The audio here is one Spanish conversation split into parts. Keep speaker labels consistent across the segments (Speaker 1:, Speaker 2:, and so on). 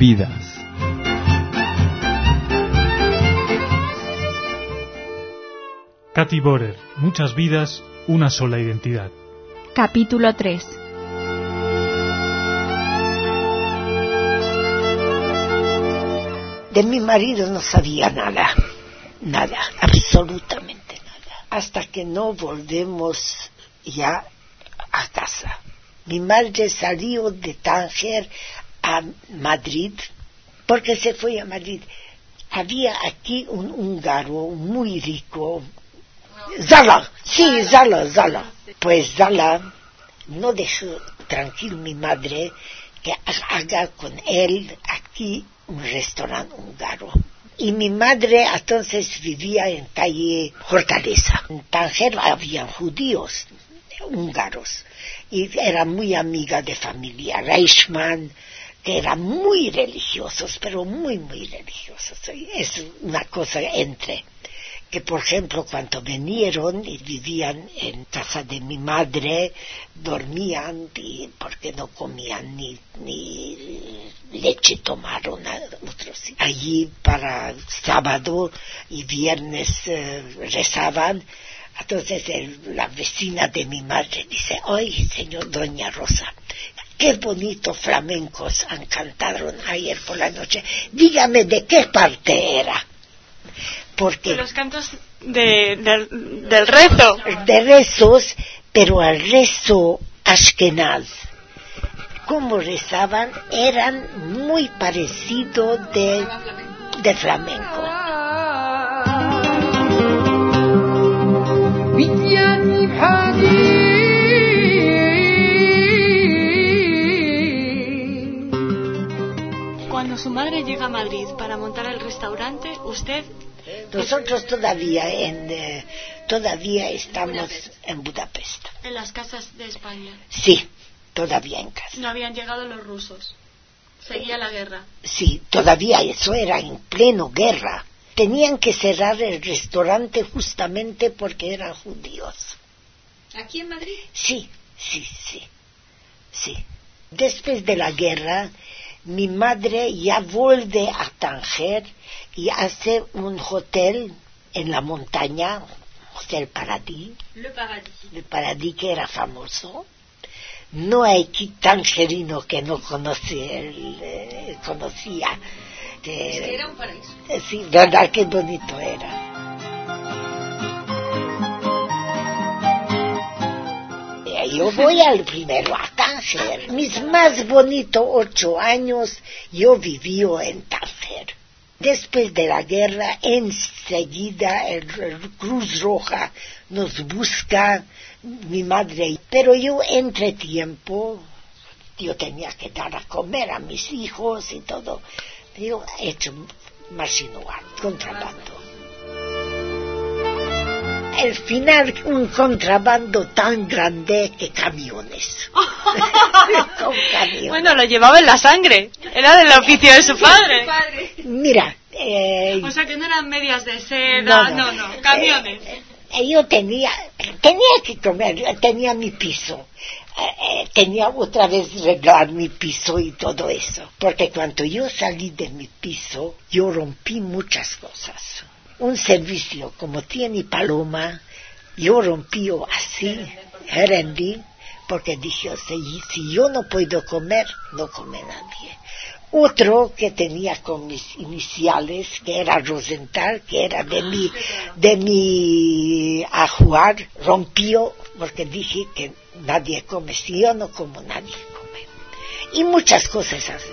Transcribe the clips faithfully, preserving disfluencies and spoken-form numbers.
Speaker 1: vidas.
Speaker 2: Katy Borer, muchas vidas, una sola identidad.
Speaker 3: Capítulo tres.
Speaker 4: De mi marido no sabía nada, nada, absolutamente nada, hasta que no volvemos ya a casa. Mi madre salió de Tánger a Madrid, porque se fue a Madrid. Había aquí un húngaro muy rico, Zala, sí, Zala, Zala. Pues Zala no dejó tranquilo mi madre que haga con él aquí un restaurante húngaro. Y mi madre entonces vivía en calle Hortaleza. En Tánger había judíos húngaros y era muy amiga de familia Reichmann, que eran muy religiosos, pero muy, muy religiosos. Es una cosa entre, que por ejemplo cuando vinieron y vivían en casa de mi madre, dormían y porque no comían ni, ni leche tomaron otros. Allí para sábado y viernes eh, rezaban. Entonces el, la vecina de mi madre dice: oye, señor doña Rosa, qué bonito flamencos han cantado ayer por la noche. Dígame de qué parte era. Porque
Speaker 5: de los cantos de, de, del rezo.
Speaker 4: De rezos, pero al rezo ashkenaz. Como rezaban, eran muy parecidos de, de flamenco.
Speaker 5: Cuando su madre llega a Madrid para montar el restaurante, usted...
Speaker 4: Nosotros todavía en eh, todavía estamos Budapest. en Budapest.
Speaker 5: En las casas de España.
Speaker 4: Sí, todavía en casa.
Speaker 5: No habían llegado los rusos. Seguía la guerra.
Speaker 4: Sí, todavía eso era en pleno guerra. Tenían que cerrar el restaurante justamente porque eran judíos.
Speaker 5: ¿Aquí en Madrid?
Speaker 4: Sí, sí, sí, sí. Después de la guerra, mi madre ya vuelve a Tánger y hace un hotel en la montaña, Hotel Paradis.
Speaker 5: Le Paradis.
Speaker 4: El Paradis, que era famoso. No hay tangerino que no conocía, eh, conocía. Que,
Speaker 5: es que era un paraíso.
Speaker 4: Eh, sí, verdad, qué bonito era. Yo voy al primero a Tánger. Mis más bonitos ocho años yo viví en Tánger. Después de la guerra, enseguida el, el Cruz Roja nos busca, mi madre. Pero yo, entre tiempo, yo tenía que dar a comer a mis hijos y todo. Yo he hecho marginal, contrabando. Al final, un contrabando tan grande que camiones. Con camiones.
Speaker 5: Bueno, lo llevaba en la sangre. Era del oficio de su padre.
Speaker 4: Mira. Eh,
Speaker 5: o sea que no eran medias de seda, no, no, no, no camiones.
Speaker 4: Eh, eh, yo tenía, tenía que comer, tenía mi piso. Eh, tenía otra vez arreglar mi piso y todo eso. Porque cuando yo salí de mi piso, yo rompí muchas cosas. Un servicio como tiene Paloma, yo rompí así, rendí, porque dije, si, si yo no puedo comer, no come nadie. Otro que tenía con mis iniciales, que era Rosenthal, que era de mi, de mi ajuar, rompió, porque dije que nadie come, si yo no como, nadie come. Y muchas cosas así.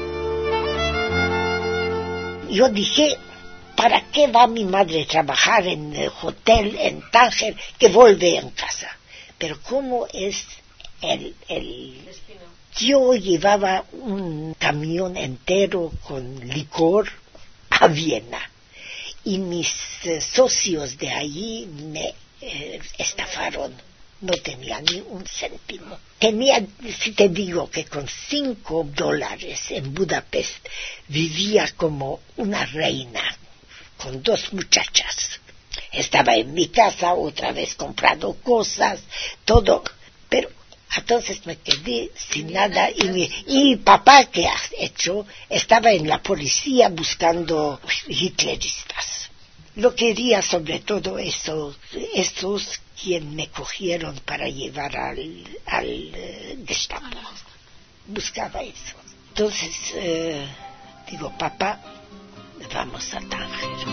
Speaker 4: Yo dije, ¿para qué va mi madre a trabajar en el hotel en Tánger que vuelve en casa? Pero ¿cómo es el, el... Yo llevaba un camión entero con licor a Viena y mis eh, socios de allí me eh, estafaron. No tenía ni un céntimo. Tenía, si te digo que con cinco dólares en Budapest vivía como una reina, con dos muchachas. Estaba en mi casa otra vez comprando cosas, todo. Pero Entonces me quedé sin nada y mi y papá, que ha hecho, estaba en la policía buscando hitleristas. Lo quería sobre todo eso, esos quienes me cogieron para llevar al, al uh, Gestapo. Buscaba eso. Entonces eh, digo, papá, vamos a Tánger.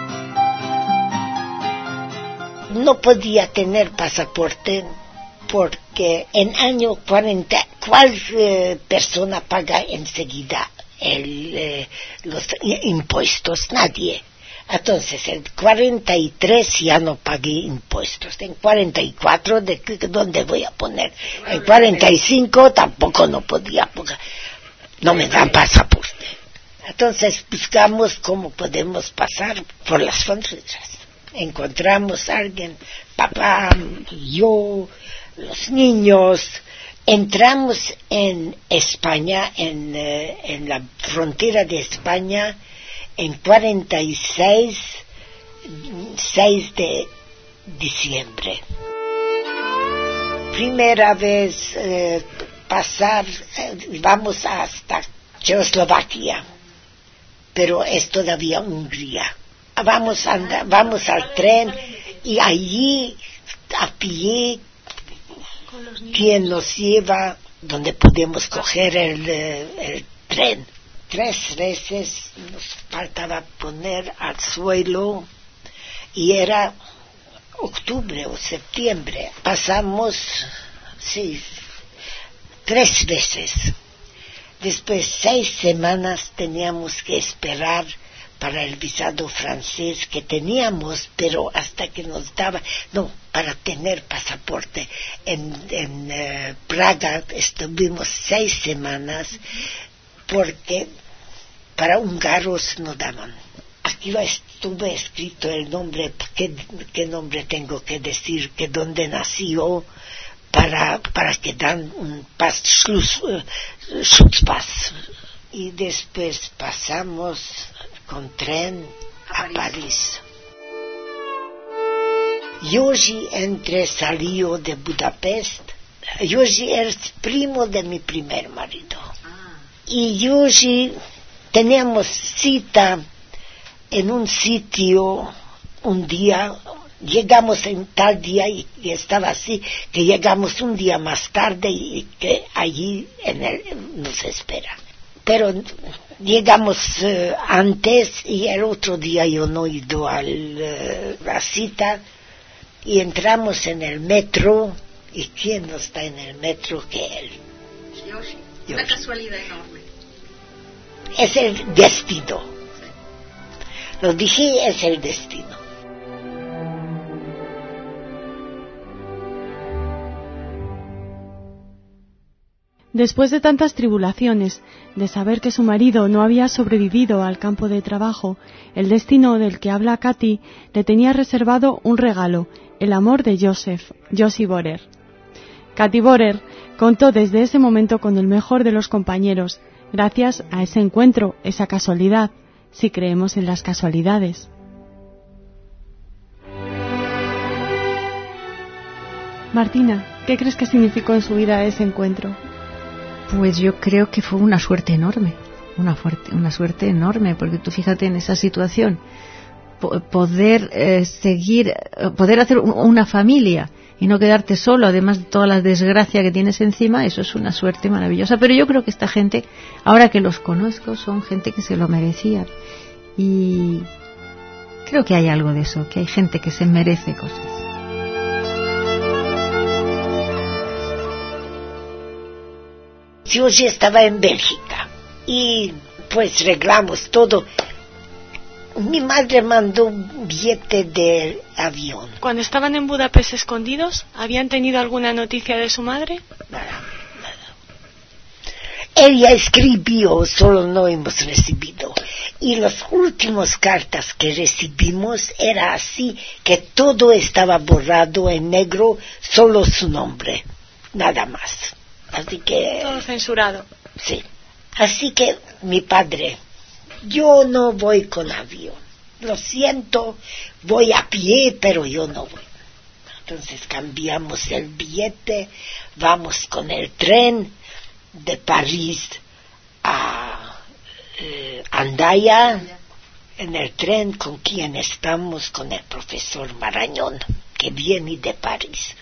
Speaker 4: No podía tener pasaporte porque en año cuarenta, ¿cuál eh, persona paga enseguida el, eh, los impuestos? Nadie. Entonces, en cuarenta y tres ya no pagué impuestos. En cuarenta y cuatro, ¿de dónde voy a poner? En cuarenta y cinco tampoco no podía pagar. No me dan pasaporte. Entonces, buscamos cómo podemos pasar por las fronteras. Encontramos a alguien, papá, yo, los niños. Entramos en España, en, eh, en la frontera de España, en cuarenta y seis, seis de diciembre. Primera vez eh, pasar, eh, vamos hasta Checoslovaquia, pero es todavía Hungría. Vamos, anda, vamos al tren y allí a pie, quien nos lleva donde podemos coger el, el tren. Tres veces nos faltaba poner al suelo y era octubre o septiembre. Pasamos, sí, tres veces. Después seis semanas teníamos que esperar para el visado francés que teníamos, pero hasta que nos daba, no, para tener pasaporte. En, en uh, Praga estuvimos seis semanas porque para húngaros no daban. Aquí estuvo escrito el nombre, qué, qué nombre tengo que decir, que dónde nació, para, para que dan un pas, Schluss, uh, Schutzpass. Y después pasamos con tren a París. Joži entre salió de Budapest. Joži es primo de mi primer marido. Y Joži teníamos cita en un sitio un día. Llegamos en tal día y, y estaba así, que llegamos un día más tarde y que allí en el, nos espera. Pero llegamos uh, antes y el otro día yo no he ido a uh, la cita y entramos en el metro. ¿Y quién no está en el metro que él?
Speaker 1: Joži. Una casualidad enorme.
Speaker 4: Es el destino. Lo dije, es el destino.
Speaker 3: Después de tantas tribulaciones, de saber que su marido no había sobrevivido al campo de trabajo, el destino del que habla Katy le tenía reservado un regalo, el amor de Joseph, Josi Borer. Katy Borer contó desde ese momento con el mejor de los compañeros, gracias a ese encuentro, esa casualidad, si creemos en las casualidades. Martina, ¿qué crees que significó en su vida ese encuentro?
Speaker 6: Pues yo creo que fue una suerte enorme, una, fuerte, una suerte enorme, porque tú fíjate en esa situación, po- poder eh, seguir, poder hacer un, una familia y no quedarte solo, además de toda la desgracia que tienes encima, eso es una suerte maravillosa. Pero yo creo que esta gente, ahora que los conozco, son gente que se lo merecían. Y creo que hay algo de eso, que hay gente que se merece cosas.
Speaker 4: Yo ya estaba en Bélgica y pues arreglamos todo. Mi madre mandó un billete de avión.
Speaker 5: Cuando estaban en Budapest escondidos, ¿habían tenido alguna noticia de su madre?
Speaker 4: Nada, nada. Ella escribió, solo no hemos recibido. Y las últimas cartas que recibimos era así, que todo estaba borrado en negro, solo su nombre, nada más. Así que...
Speaker 5: Todo censurado.
Speaker 4: Sí. Así que mi padre, yo no voy con avión. Lo siento, voy a pie, pero yo no voy. Entonces cambiamos el billete, vamos con el tren de París a eh, Andaya. En el tren, ¿con quién estamos? Con el profesor Marañón, que viene de París.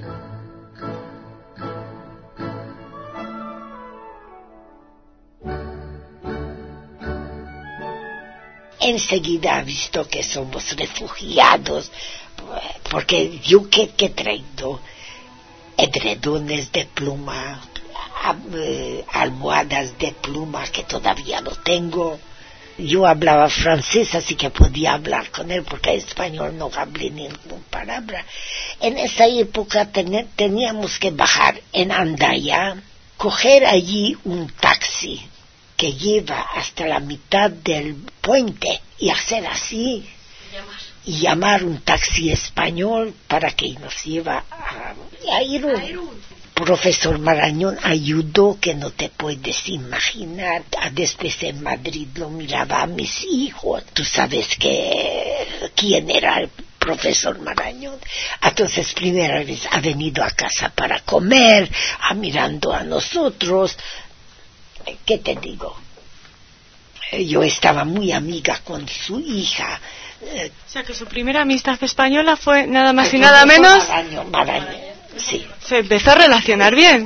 Speaker 4: Enseguida ha visto que somos refugiados, porque yo que, que he traído edredones de pluma, almohadas de pluma que todavía no tengo. Yo hablaba francés, así que podía hablar con él, porque español no hablé ninguna palabra. En esa época ten, teníamos que bajar en Andaya, coger allí un taxi que lleva hasta la mitad del puente y hacer así y llamar un taxi español para que nos lleva a, a Irún. Profesor Marañón ayudó que no te puedes imaginar. Después en Madrid lo miraba a mis hijos. Tú sabes que quién era el profesor Marañón. Entonces primera vez ha venido a casa para comer, a mirando a nosotros. ¿Qué te digo? Yo estaba muy amiga con su hija.
Speaker 5: O sea que su primera amistad española fue nada más y nada menos.
Speaker 4: Marañón, Marañón. Sí.
Speaker 5: Se empezó a relacionar bien.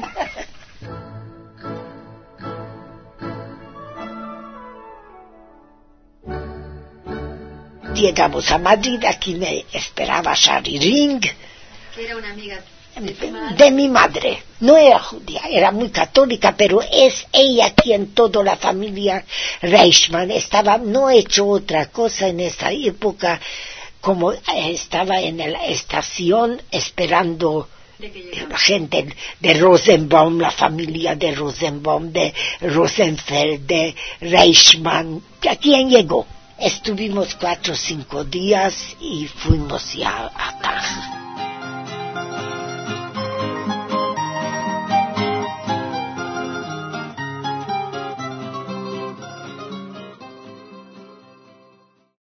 Speaker 4: Llegamos a Madrid, aquí me esperaba Shari Ring.
Speaker 1: Que era una amiga de tu madre.
Speaker 4: De mi madre. No era judía, era muy católica, pero es ella quien toda la familia Reichmann estaba, no he hecho otra cosa en esa época, como estaba en la estación esperando la gente de Rosenbaum, la familia de Rosenbaum, de Rosenfeld, de Reichmann. ¿A quién llegó? Estuvimos cuatro o cinco días y fuimos ya a casa.